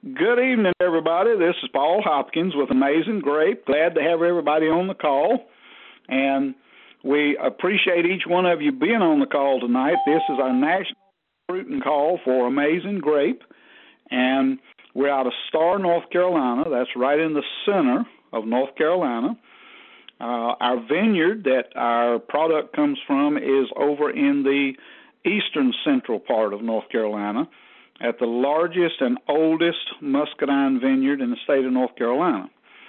Good evening, everybody. This is Paul Hopkins with Amazing Grape. Glad to have everybody on the call, and we appreciate each one of you being on the call tonight. This is our national recruiting call for Amazing Grape, and we're out of Star, North Carolina. That's right in the center of North Carolina. Our vineyard that our product comes from is over in the eastern central part of North Carolina, at the largest and oldest muscadine vineyard in the state of North Carolina.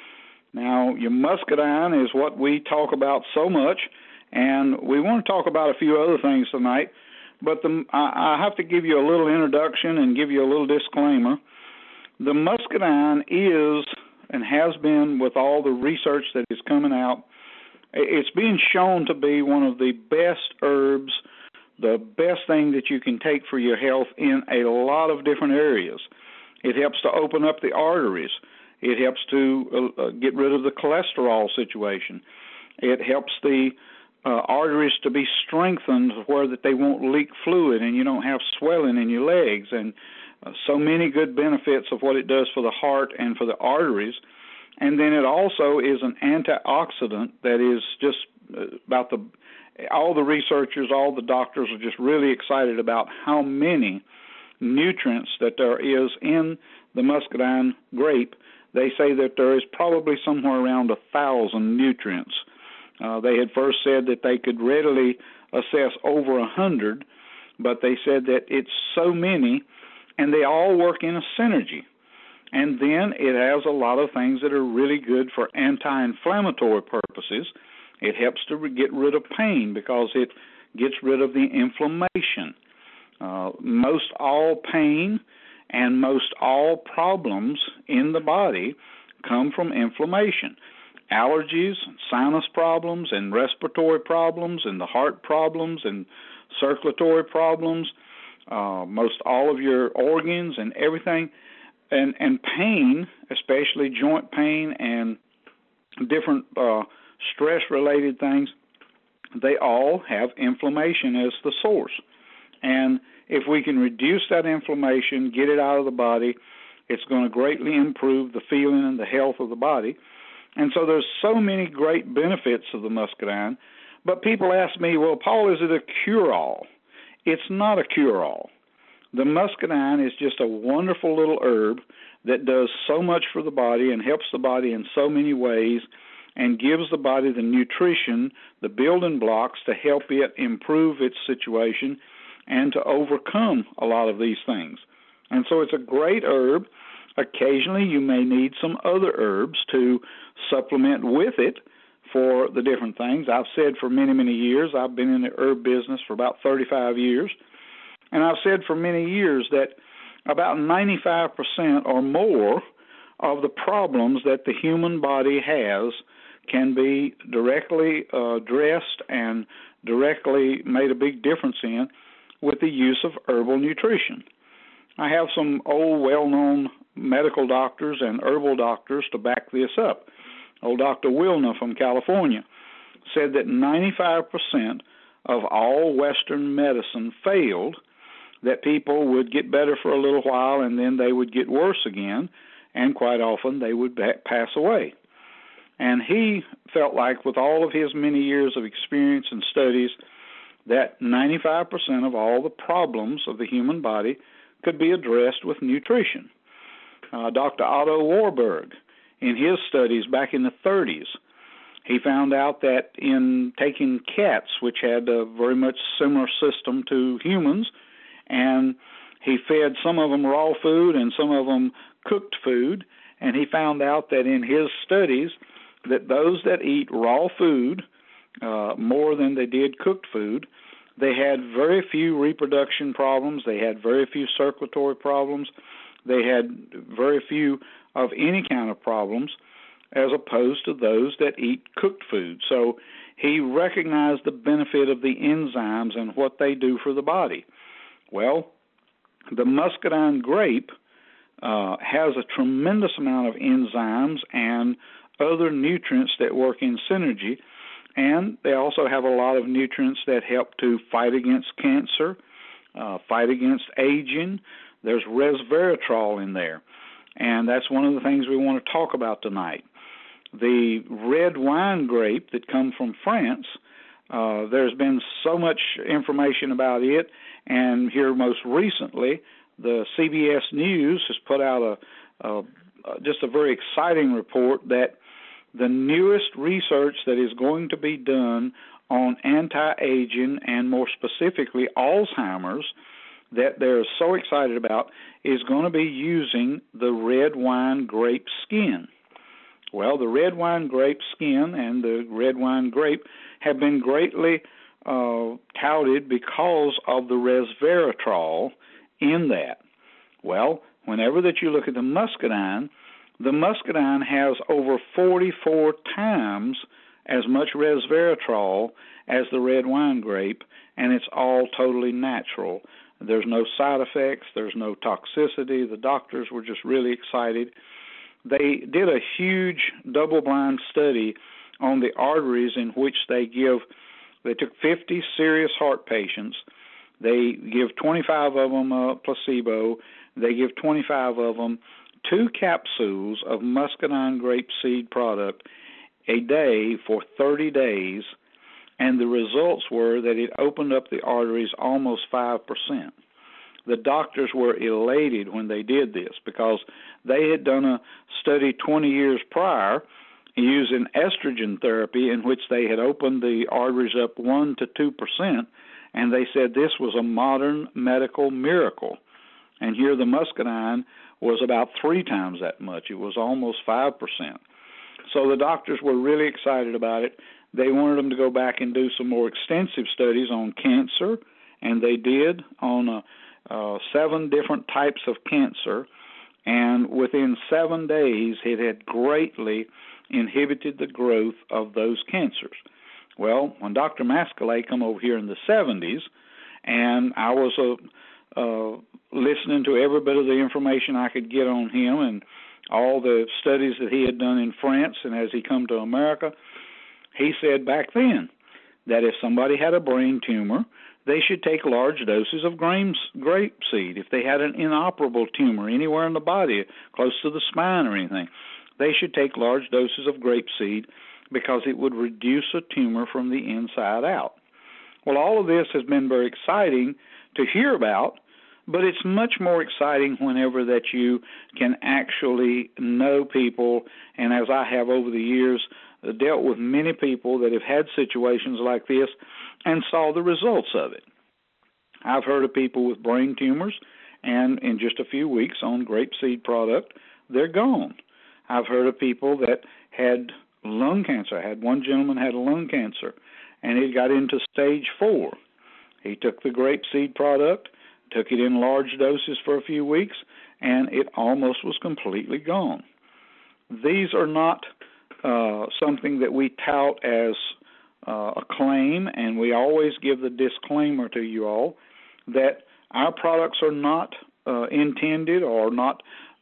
Now, your muscadine is what we talk about so much, and we want to talk about a few other things tonight, but I have to give you a little introduction and give you a little disclaimer. The muscadine is and has been, with all the research that is coming out, it's being shown to be one of the best herbs, the best thing that you can take for your health in a lot of different areas. It helps to open up the arteries. It helps to get rid of the cholesterol situation. It helps the arteries to be strengthened where that they won't leak fluid and you don't have swelling in your legs, and so many good benefits of what it does for the heart and for the arteries. And then it also is an antioxidant that is just about all the researchers, all the doctors are just really excited about how many nutrients that there is in the muscadine grape. They say that there is probably somewhere around 1,000 nutrients. They had first said that they could readily assess over 100, but they said that it's so many, and they all work in a synergy. And then it has a lot of things that are really good for anti-inflammatory purposes. It helps to get rid of pain because it gets rid of the inflammation. Most all pain and most all problems in the body come from inflammation. Allergies, sinus problems, and respiratory problems, and the heart problems, and circulatory problems, most all of your organs and everything, and pain, especially joint pain and different stress-related things, they all have inflammation as the source. And if we can reduce that inflammation, get it out of the body, it's going to greatly improve the feeling and the health of the body. And so there's so many great benefits of the muscadine. But people ask me, well, Paul, is it a cure-all? It's not a cure-all. The muscadine is just a wonderful little herb that does so much for the body and helps the body in so many ways, and gives the body the nutrition, the building blocks to help it improve its situation and to overcome a lot of these things. And so it's a great herb. Occasionally you may need some other herbs to supplement with it for the different things. I've said for many, many years, I've been in the herb business for about 35 years, and I've said for many years that about 95% or more of the problems that the human body has can be directly addressed and directly made a big difference in with the use of herbal nutrition. I have some old, well-known medical doctors and herbal doctors to back this up. Old Dr. Wilner from California said that 95% of all Western medicine failed, that people would get better for a little while and then they would get worse again, and quite often they would pass away. And he felt like, with all of his many years of experience and studies, that 95% of all the problems of the human body could be addressed with nutrition. Dr. Otto Warburg, in his studies back in the 30s, he found out that in taking cats, which had a very much similar system to humans, and he fed some of them raw food and some of them cooked food, and he found out that in his studies that those that eat raw food more than they did cooked food, they had very few reproduction problems, they had very few circulatory problems, they had very few of any kind of problems, as opposed to those that eat cooked food. So he recognized the benefit of the enzymes and what they do for the body. Well, the muscadine grape has a tremendous amount of enzymes and other nutrients that work in synergy, and they also have a lot of nutrients that help to fight against cancer, fight against aging. There's resveratrol in there. and that's one of the things we want to talk about tonight. The red wine grape that comes from France, there's been so much information about it, and here most recently, the CBS News has put out just a very exciting report that the newest research that is going to be done on anti-aging and more specifically Alzheimer's that they're so excited about is going to be using the red wine grape skin. Well, the red wine grape skin and the red wine grape have been greatly touted because of the resveratrol in that. Well, whenever that you look at the muscadine has over 44 times as much resveratrol as the red wine grape, and it's all totally natural. There's no side effects. There's no toxicity. The doctors were just really excited. They did a huge double-blind study on the arteries in which they took 50 serious heart patients. They give 25 of them a placebo. They give 25 of them 2 capsules of muscadine grape seed product a day for 30 days, and the results were that it opened up the arteries almost 5%. The doctors were elated when they did this because they had done a study 20 years prior using estrogen therapy in which they had opened the arteries up 1 to 2%, and they said this was a modern medical miracle. And here the muscadine was about 3 times that much. It was almost 5%. So the doctors were really excited about it. They wanted them to go back and do some more extensive studies on cancer, and they did on 7 different types of cancer, and within 7 days it had greatly inhibited the growth of those cancers. Well, when Dr. Mascalay come over here in the 70s, and I was listening to every bit of the information I could get on him and all the studies that he had done in France, and as he come to America, he said back then that if somebody had a brain tumor, they should take large doses of grape seed. If they had an inoperable tumor anywhere in the body, close to the spine or anything, they should take large doses of grape seed because it would reduce a tumor from the inside out. Well, all of this has been very exciting to hear about, but it's much more exciting whenever that you can actually know people, and as I have over the years, dealt with many people that have had situations like this and saw the results of it. I've heard of people with brain tumors, and in just a few weeks on grapeseed product, they're gone. I've heard of people that had lung cancer. I had one gentleman had lung cancer, and he got into stage 4. He took the grapeseed product, took it in large doses for a few weeks, and it almost was completely gone. These are not something that we tout as a claim, and we always give the disclaimer to you all that our products are not intended or not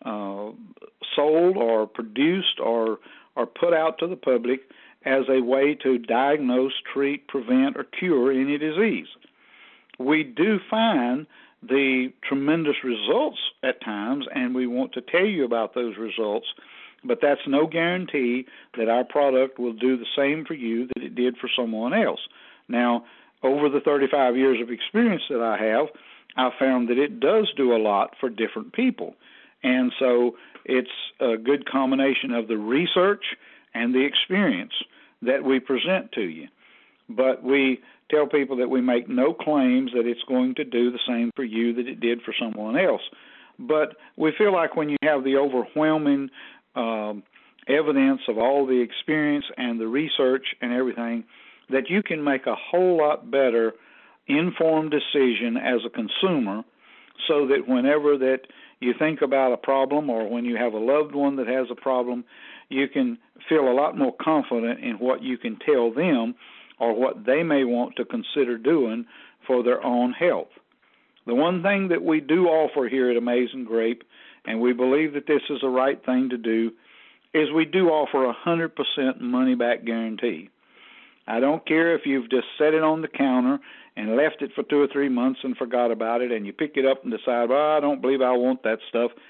sold or produced or put out to the public as a way to diagnose, treat, prevent, or cure any disease. We do find the tremendous results at times, and we want to tell you about those results, but that's no guarantee that our product will do the same for you that it did for someone else. Now, over the 35 years of experience that I have, I found that it does do a lot for different people. And so it's a good combination of the research and the experience that we present to you. But we tell people that we make no claims that it's going to do the same for you that it did for someone else. But we feel like when you have the overwhelming evidence of all the experience and the research and everything, that you can make a whole lot better informed decision as a consumer, so that whenever that you think about a problem or when you have a loved one that has a problem, you can feel a lot more confident in what you can tell them or what they may want to consider doing for their own health. The one thing that we do offer here at Amazing Grape, and we believe that this is the right thing to do, is we do offer a 100% money-back guarantee. I don't care if you've just set it on the counter and left it for 2 or 3 months and forgot about it, and you pick it up and decide, well, I don't believe I want that stuff.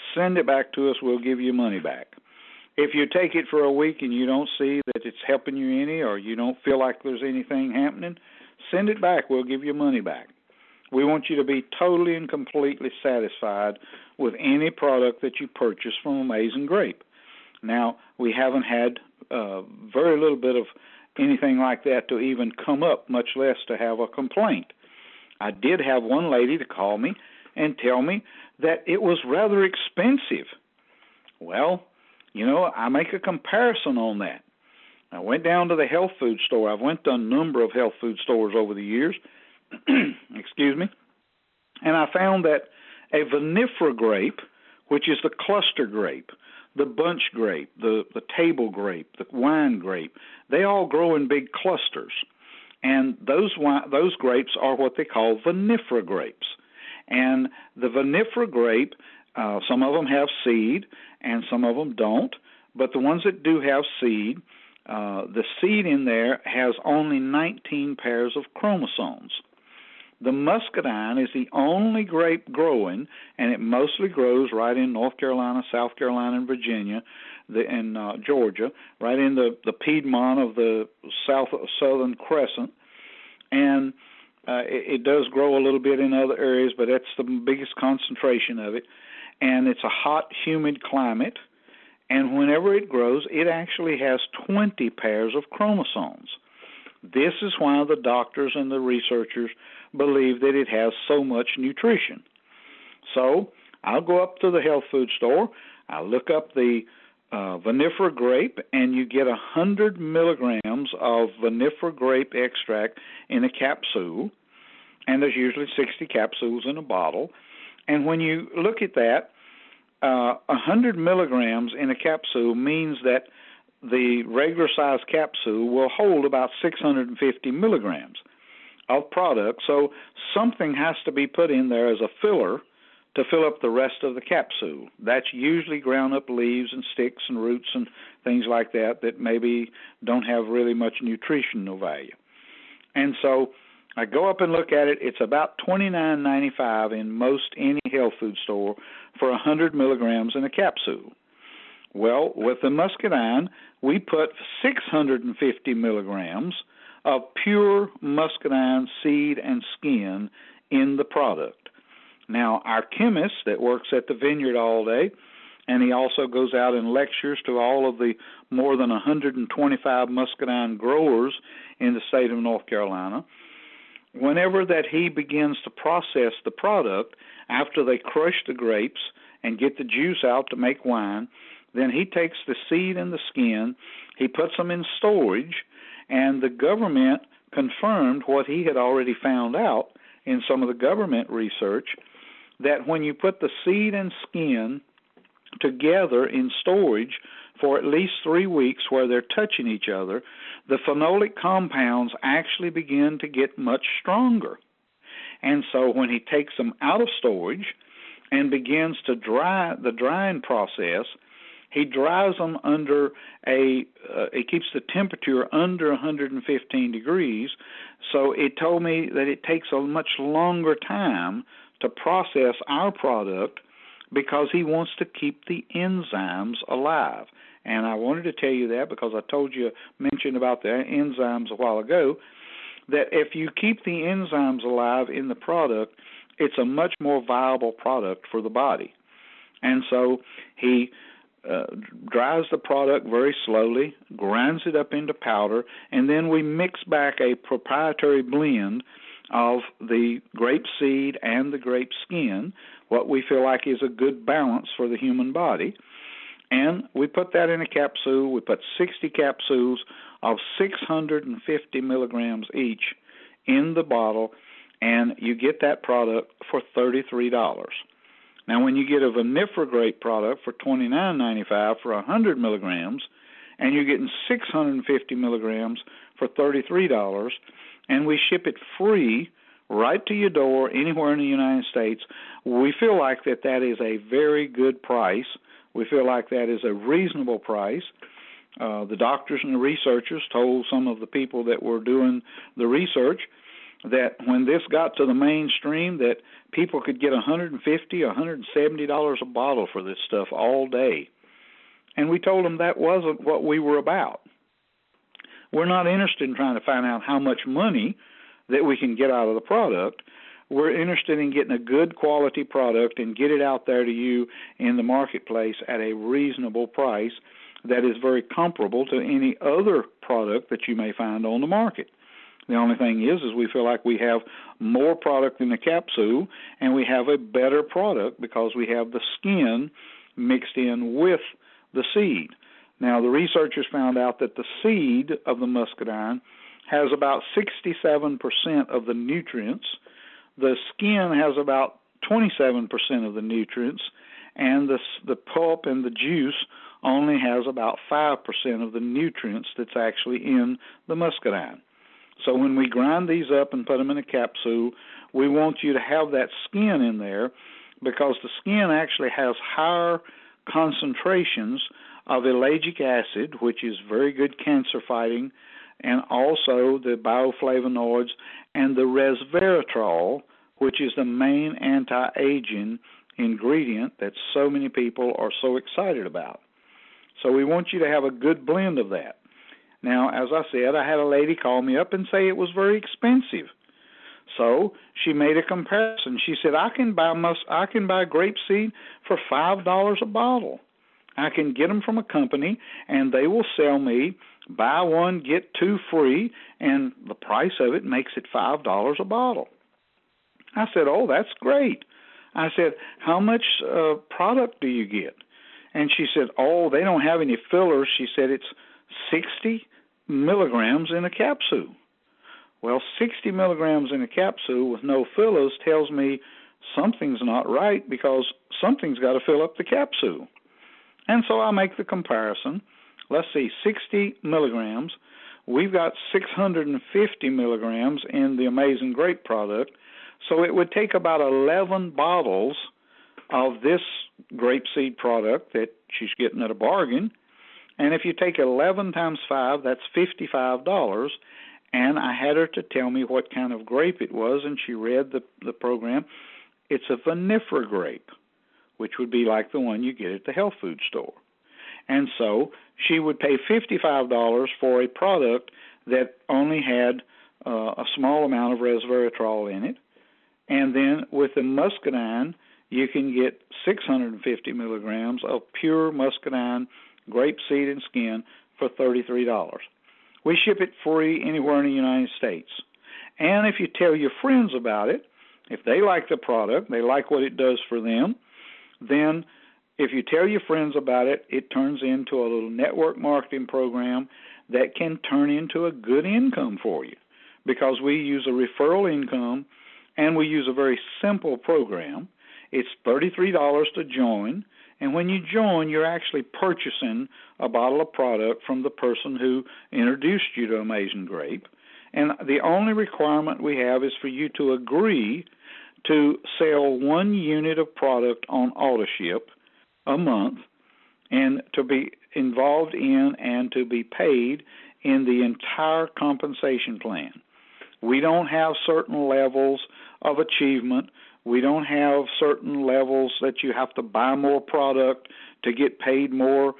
send it back to us. We'll give you money back. If you take it for a week and you don't see that it's helping you any, or you don't feel like there's anything happening, send it back. We'll give you money back. We want you to be totally and completely satisfied with any product that you purchase from Amazing Grape. Now, we haven't had very little bit of anything like that to even come up, much less to have a complaint. I did have one lady to call me and tell me that it was rather expensive. Well, you know, I make a comparison on that. I went down to the health food store. I've went to a number of health food stores over the years, excuse me, and I found that a vinifera grape, which is the cluster grape, the bunch grape, the table grape, the wine grape, they all grow in big clusters. And those grapes are what they call vinifera grapes. And the vinifera grape, some of them have seed and some of them don't. But the ones that do have seed, the seed in there has only 19 pairs of chromosomes. The muscadine is the only grape growing, and it mostly grows right in North Carolina, South Carolina, and Virginia, and Georgia, right in the Piedmont of the southern crescent. And it does grow a little bit in other areas, but that's the biggest concentration of it. And it's a hot, humid climate, and whenever it grows, it actually has 20 pairs of chromosomes. This is why the doctors and the researchers believe that it has so much nutrition. So I'll go up to the health food store, I'll look up the vinifera grape, and you get 100 milligrams of vinifera grape extract in a capsule, and there's usually 60 capsules in a bottle. And when you look at that, 100 milligrams in a capsule means that the regular size capsule will hold about 650 milligrams of product. So something has to be put in there as a filler to fill up the rest of the capsule. That's usually ground up leaves and sticks and roots and things like that maybe don't have really much nutritional value. And so I go up and look at it. It's about $29.95 in most any health food store for 100 milligrams in a capsule. Well, with the muscadine, we put 650 milligrams of pure muscadine seed and skin in the product. Now, our chemist that works at the vineyard all day, and he also goes out and lectures to all of the more than 125 muscadine growers in the state of North Carolina, whenever that he begins to process the product, after they crush the grapes and get the juice out to make wine, then he takes the seed and the skin, he puts them in storage, and the government confirmed what he had already found out in some of the government research, that when you put the seed and skin together in storage for at least 3 weeks where they're touching each other, the phenolic compounds actually begin to get much stronger. And so when he takes them out of storage and begins to dry the drying process, he dries them under he keeps the temperature under 115 degrees, so it told me that it takes a much longer time to process our product because he wants to keep the enzymes alive. And I wanted to tell you that because I mentioned about the enzymes a while ago, that if you keep the enzymes alive in the product, it's a much more viable product for the body. And so he dries the product very slowly, grinds it up into powder, and then we mix back a proprietary blend of the grape seed and the grape skin, what we feel like is a good balance for the human body. And we put that in a capsule. We put 60 capsules of 650 milligrams each in the bottle, and you get that product for $33. Now, when you get a vinifera grape product for $29.95 for 100 milligrams, and you're getting 650 milligrams for $33, and we ship it free right to your door anywhere in the United States, we feel like that is a very good price. We feel like that is a reasonable price. The doctors and the researchers told some of the people that were doing the research that when this got to the mainstream, that people could get $150, $170 a bottle for this stuff all day. And we told them that wasn't what we were about. We're not interested in trying to find out how much money that we can get out of the product. We're interested in getting a good quality product and get it out there to you in the marketplace at a reasonable price that is very comparable to any other product that you may find on the market. The only thing is we feel like we have more product in the capsule and we have a better product because we have the skin mixed in with the seed. Now, the researchers found out that the seed of the muscadine has about 67% of the nutrients. The skin has about 27% of the nutrients, and the pulp and the juice only has about 5% of the nutrients that's actually in the muscadine. So when we grind these up and put them in a capsule, we want you to have that skin in there because the skin actually has higher concentrations of ellagic acid, which is very good cancer fighting, and also the bioflavonoids and the resveratrol, which is the main anti-aging ingredient that so many people are so excited about. So we want you to have a good blend of that. Now, as I said, I had a lady call me up and say it was very expensive. So she made a comparison. She said, I can buy grapeseed for $5 a bottle. I can get them from a company, and they will sell me buy one, get two free, and the price of it makes it $5 a bottle. I said, oh, that's great. I said, how much product do you get? And she said, oh, they don't have any fillers. She said it's 60 milligrams in a capsule. Well, 60 milligrams in a capsule with no fillers tells me something's not right because something's got to fill up the capsule. And so I make the comparison. Let's see, 60 milligrams. We've got 650 milligrams in the Amazing Grape product. So it would take about 11 bottles of this grapeseed product that she's getting at a bargain. And if you take 11 times 5, that's $55. And I had her to tell me what kind of grape it was, and she read the program. It's a vinifera grape, which would be like the one you get at the health food store. And so she would pay $55 for a product that only had a small amount of resveratrol in it. And then with the muscadine, you can get 650 milligrams of pure muscadine grape seed and skin for $33. We ship it free anywhere in the United States. And if you tell your friends about it, if they like the product, they like what it does for them, then if you tell your friends about it, it turns into a little network marketing program that can turn into a good income for you because we use a referral income and we use a very simple program. It's $33 to join, and when you join, you're actually purchasing a bottle of product from the person who introduced you to Amazing Grape. And the only requirement we have is for you to agree to sell 1 unit of product on AutoShip a month and to be involved in and to be paid in the entire compensation plan. We don't have certain levels of achievement. We don't have certain levels that you have to buy more product to get paid more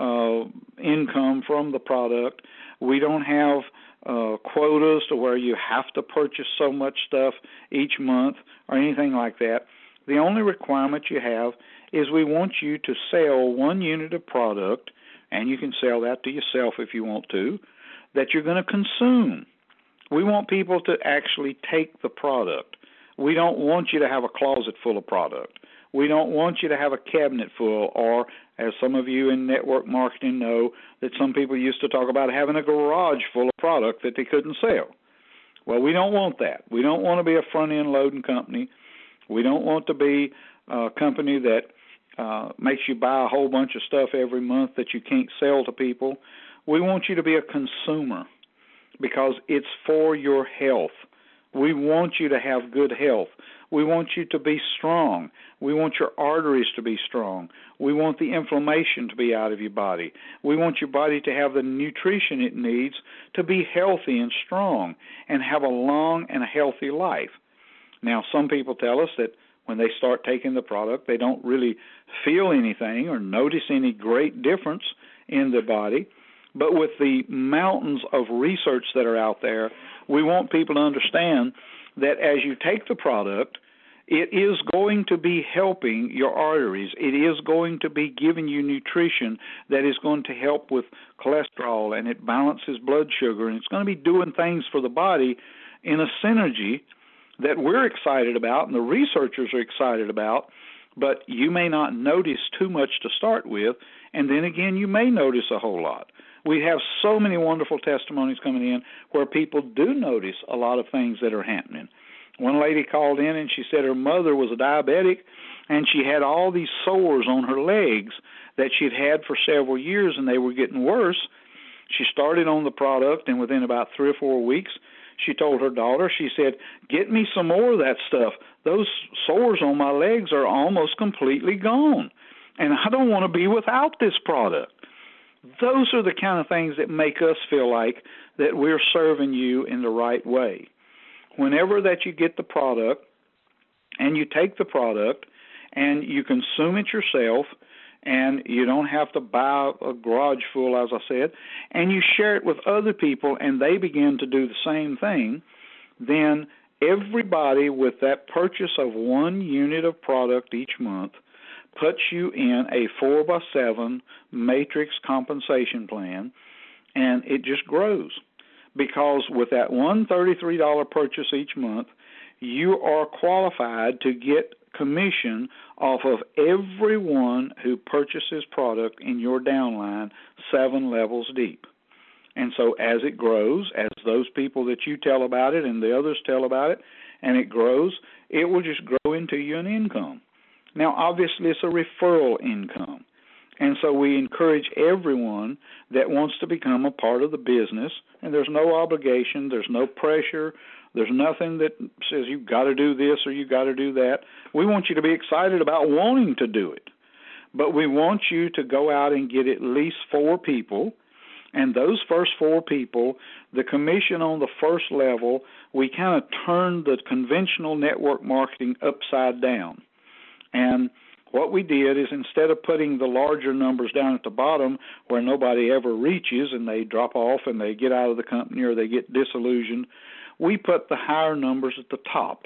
income from the product. We don't have quotas to where you have to purchase so much stuff each month or anything like that. The only requirement you have is we want you to sell 1 unit of product, and you can sell that to yourself if you want to, that you're going to consume. We want people to actually take the product. We don't want you to have a closet full of product. We don't want you to have a cabinet full, or as some of you in network marketing know, that some people used to talk about having a garage full of product that they couldn't sell. Well, we don't want that. We don't want to be a front-end loading company. We don't want to be a company that makes you buy a whole bunch of stuff every month that you can't sell to people. We want you to be a consumer because it's for your health. We want you to have good health. We want you to be strong. We want your arteries to be strong. We want the inflammation to be out of your body. We want your body to have the nutrition it needs to be healthy and strong and have a long and a healthy life. Now, some people tell us that when they start taking the product, they don't really feel anything or notice any great difference in the body. But with the mountains of research that are out there, we want people to understand that as you take the product, it is going to be helping your arteries. It is going to be giving you nutrition that is going to help with cholesterol, and it balances blood sugar, and it's going to be doing things for the body in a synergy that we're excited about and the researchers are excited about, but you may not notice too much to start with, and then again you may notice a whole lot. We have so many wonderful testimonies coming in where people do notice a lot of things that are happening. One lady called in and she said her mother was a diabetic and she had all these sores on her legs that she'd had for several years and they were getting worse. She started on the product, and within about 3 or 4 weeks, she told her daughter, she said, "Get me some more of that stuff. Those sores on my legs are almost completely gone, and I don't want to be without this product." Those are the kind of things that make us feel like that we're serving you in the right way. Whenever that you get the product and you take the product and you consume it yourself, and you don't have to buy a garage full, as I said, and you share it with other people and they begin to do the same thing, then everybody with that purchase of 1 unit of product each month puts you in a 4x7 matrix compensation plan, and it just grows. Because with that $133 purchase each month, you are qualified to get commission off of everyone who purchases product in your downline 7 levels deep. And so as it grows, as those people that you tell about it and the others tell about it, and it grows, it will just grow into you an income. Now, obviously, it's a referral income. And so we encourage everyone that wants to become a part of the business, and there's no obligation, there's no pressure, there's nothing that says you've got to do this or you've got to do that. We want you to be excited about wanting to do it. But we want you to go out and get at least 4 people, and those first 4 people, the commission on the first level, we kind of turn the conventional network marketing upside down. And what we did is instead of putting the larger numbers down at the bottom where nobody ever reaches and they drop off and they get out of the company or they get disillusioned, we put the higher numbers at the top.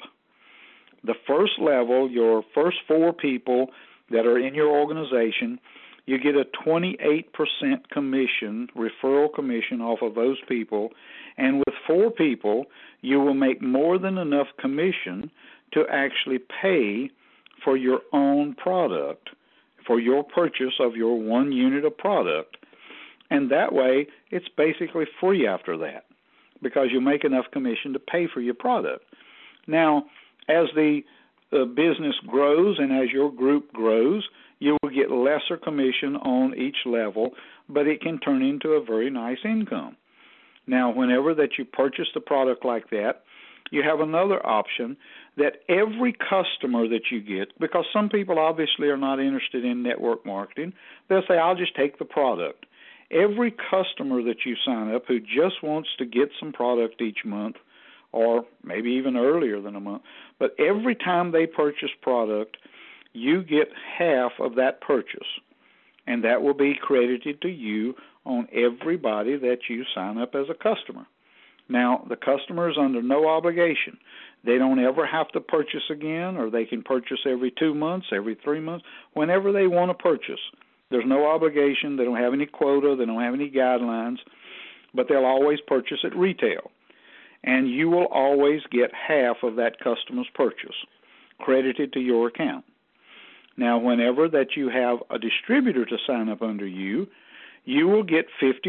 The first level, your first 4 people that are in your organization, you get a 28% commission, referral commission off of those people, and with 4 people, you will make more than enough commission to actually pay for your own product, for your purchase of your 1 unit of product. And that way, it's basically free after that, because you make enough commission to pay for your product. Now, as the business grows and as your group grows, you will get lesser commission on each level, but it can turn into a very nice income. Now, whenever that you purchase the product like that, you have another option that every customer that you get, because some people obviously are not interested in network marketing, they'll say, "I'll just take the product." Every customer that you sign up who just wants to get some product each month, or maybe even earlier than a month, but every time they purchase product, you get half of that purchase, and that will be credited to you on everybody that you sign up as a customer. Now, the customer is under no obligation. They don't ever have to purchase again, or they can purchase every 2 months, every 3 months, whenever they want to purchase. There's no obligation. They don't have any quota. They don't have any guidelines, but they'll always purchase at retail. And you will always get half of that customer's purchase credited to your account. Now, whenever that you have a distributor to sign up under you, you will get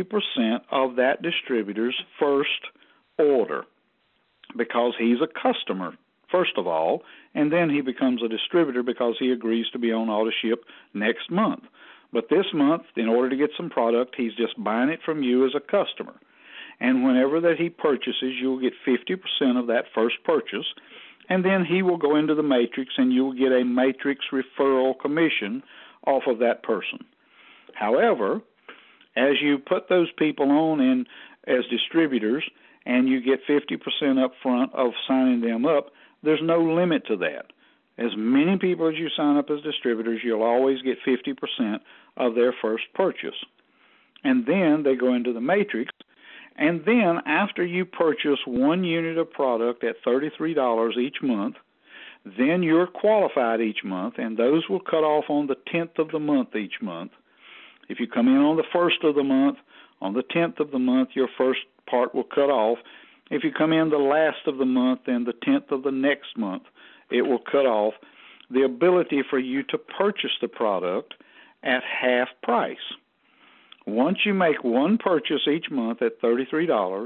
50% of that distributor's first order, because he's a customer, first of all, and then he becomes a distributor because he agrees to be on AutoShip next month. But this month, in order to get some product, he's just buying it from you as a customer. And whenever that he purchases, you'll get 50% of that first purchase, and then he will go into the matrix, and you will get a matrix referral commission off of that person. However, as you put those people on in as distributors and you get 50% up front of signing them up, there's no limit to that. As many people as you sign up as distributors, you'll always get 50% of their first purchase. And then they go into the matrix, and then after you purchase 1 unit of product at $33 each month, then you're qualified each month, and those will cut off on the 10th of the month each month. If you come in on the 1st of the month, on the 10th of the month, your first part will cut off. If you come in the last of the month, then the 10th of the next month, it will cut off the ability for you to purchase the product at half price. Once you make one purchase each month at $33,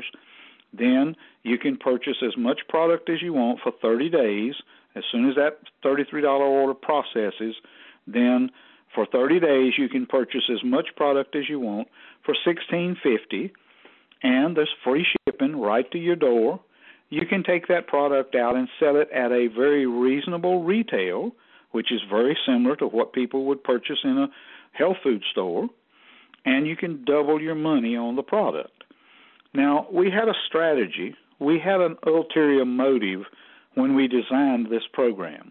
then you can purchase as much product as you want for 30 days. As soon as that $33 order processes, then for 30 days you can purchase as much product as you want for $16.50, and there's free shipping right to your door. You can take that product out and sell it at a very reasonable retail, which is very similar to what people would purchase in a health food store, and you can double your money on the product. Now, we had a strategy. We had an ulterior motive when we designed this program.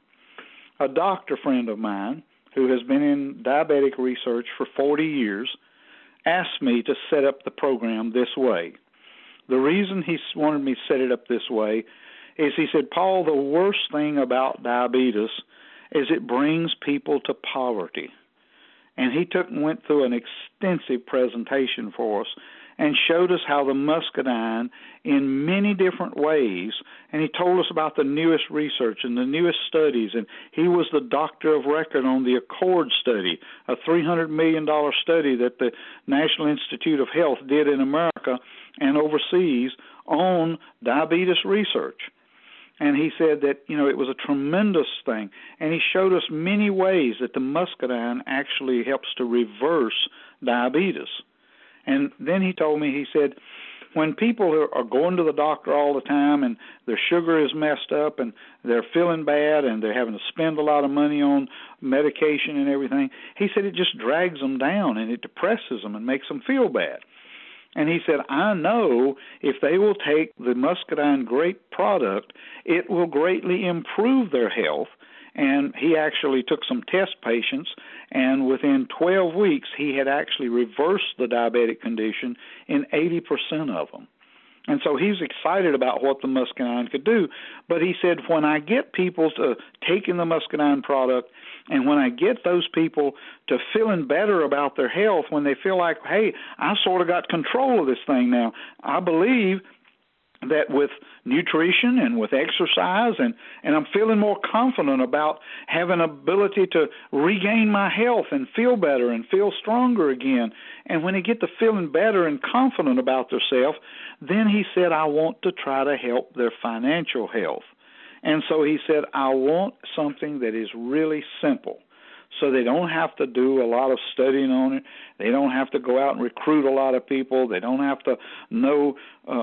A doctor friend of mine who has been in diabetic research for 40 years asked me to set up the program this way. The reason he wanted me to set it up this way is he said, Paul, the worst thing about diabetes is it brings people to poverty. And he went through an extensive presentation for us and showed us how the muscadine in many different ways, and he told us about the newest research and the newest studies, and he was the doctor of record on the ACCORD study, a $300 million study that the National Institute of Health did in America and overseas on diabetes research. And he said that, it was a tremendous thing. And he showed us many ways that the muscadine actually helps to reverse diabetes. And then he told me, he said, when people are going to the doctor all the time and their sugar is messed up and they're feeling bad and they're having to spend a lot of money on medication and everything, he said it just drags them down and it depresses them and makes them feel bad. And he said, I know if they will take the muscadine grape product, it will greatly improve their health. And he actually took some test patients, and within 12 weeks, he had actually reversed the diabetic condition in 80% of them. And so he's excited about what the muscadine could do. But he said, when I get people to taking the muscadine product, and when I get those people to feeling better about their health, when they feel like, hey, I sort of got control of this thing now, I believe that with nutrition and with exercise and I'm feeling more confident about having ability to regain my health and feel better and feel stronger again. And when they get to feeling better and confident about themselves, then he said, I want to try to help their financial health. And so he said, I want something that is really simple. So they don't have to do a lot of studying on it. They don't have to go out and recruit a lot of people. They don't have to know,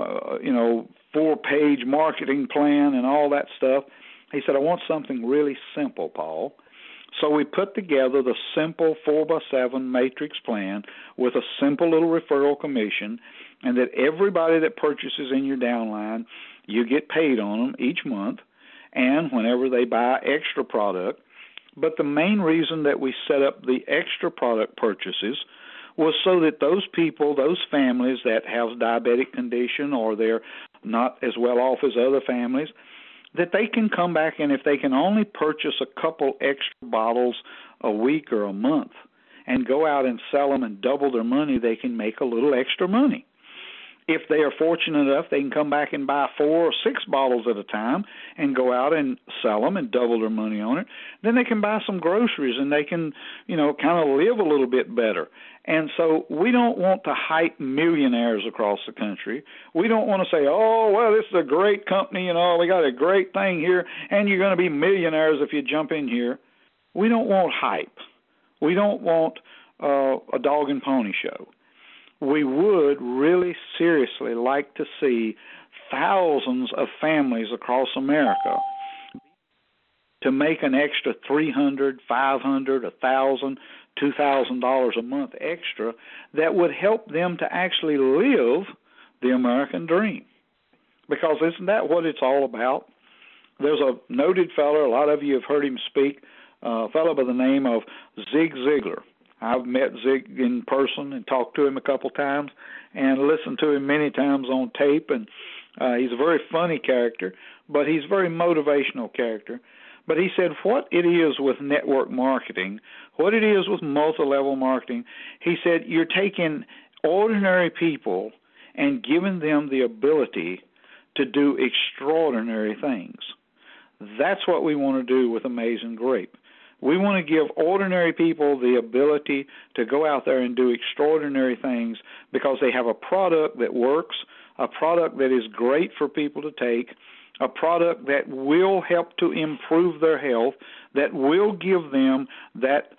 4-page marketing plan and all that stuff. He said, I want something really simple, Paul. So we put together the simple 4x7 matrix plan with a simple little referral commission, and that everybody that purchases in your downline, you get paid on them each month, and whenever they buy extra product. But the main reason that we set up the extra product purchases was so that those people, those families that have diabetic condition or they're not as well off as other families, that they can come back, and if they can only purchase a couple extra bottles a week or a month and go out and sell them and double their money, they can make a little extra money. If they are fortunate enough, they can come back and buy 4 or 6 bottles at a time and go out and sell them and double their money on it. Then they can buy some groceries and they can, kind of live a little bit better. And so we don't want to hype millionaires across the country. We don't want to say, oh, well, this is a great company, we got a great thing here, and you're going to be millionaires if you jump in here. We don't want hype. We don't want a dog and pony show. We would really seriously like to see thousands of families across America to make an extra $300, $500, $1,000, $2,000 a month extra that would help them to actually live the American dream. Because isn't that what it's all about? There's a noted fellow, a lot of you have heard him speak, a fellow by the name of Zig Ziglar. I've met Zig in person and talked to him a couple times and listened to him many times on tape, and he's a very funny character, but he's a very motivational character. But he said what it is with network marketing, what it is with multi-level marketing, he said you're taking ordinary people and giving them the ability to do extraordinary things. That's what we want to do with Amazing Grape. We want to give ordinary people the ability to go out there and do extraordinary things because they have a product that works, a product that is great for people to take, a product that will help to improve their health, that will give them that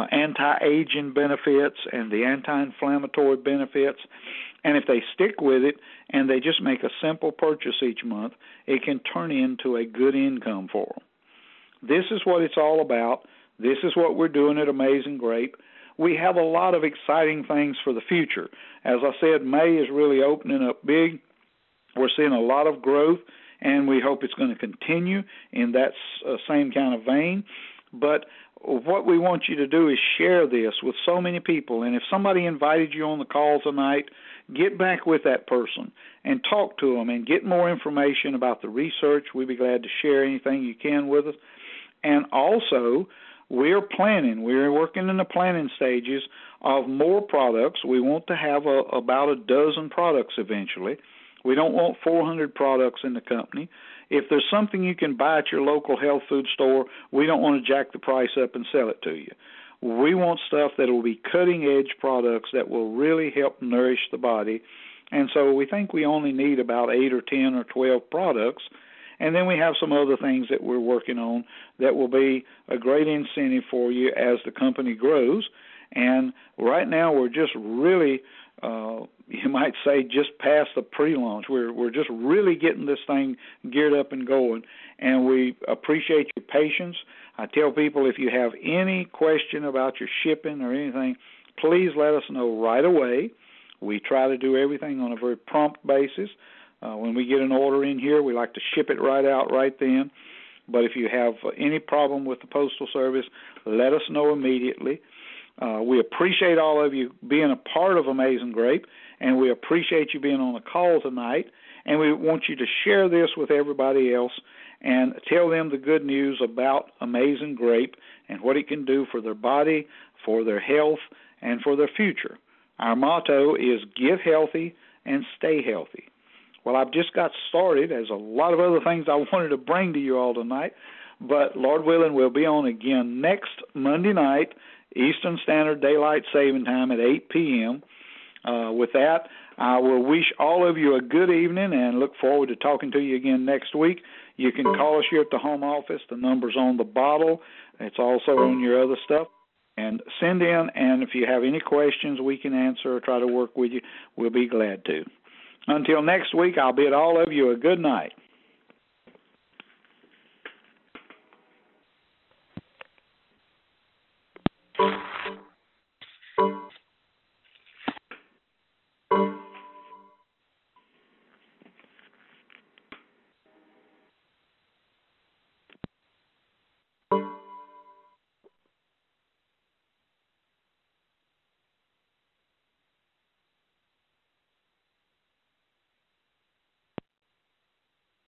anti-aging benefits and the anti-inflammatory benefits. And if they stick with it and they just make a simple purchase each month, it can turn into a good income for them. This is what it's all about. This is what we're doing at Amazing Grape. We have a lot of exciting things for the future. As I said, May is really opening up big. We're seeing a lot of growth, and we hope it's going to continue in that same kind of vein. But what we want you to do is share this with so many people. And if somebody invited you on the call tonight, get back with that person and talk to them and get more information about the research. We'd be glad to share anything you can with us. And also, we're working in the planning stages of more products. We want to have about a dozen products eventually. We don't want 400 products in the company. If there's something you can buy at your local health food store, we don't want to jack the price up and sell it to you. We want stuff that will be cutting-edge products that will really help nourish the body. And so we think we only need about 8 or 10 or 12 products. And then we have some other things that we're working on that will be a great incentive for you as the company grows. And right now we're just really, you might say, just past the pre-launch. We're just really getting this thing geared up and going. And we appreciate your patience. I tell people if you have any question about your shipping or anything, please let us know right away. We try to do everything on a very prompt basis. When we get an order in here, we like to ship it right out right then. But if you have any problem with the Postal Service, let us know immediately. We appreciate all of you being a part of Amazing Grape, and we appreciate you being on the call tonight. And we want you to share this with everybody else and tell them the good news about Amazing Grape and what it can do for their body, for their health, and for their future. Our motto is get healthy and stay healthy. Well, I've just got started. There's a lot of other things I wanted to bring to you all tonight, but Lord willing, we'll be on again next Monday night, Eastern Standard Daylight Saving Time at 8 p.m. With that, I will wish all of you a good evening and look forward to talking to you again next week. You can call us here at the home office. The number's on the bottle. It's also on your other stuff. And send in, and if you have any questions we can answer or try to work with you, we'll be glad to. Until next week, I'll bid all of you a good night.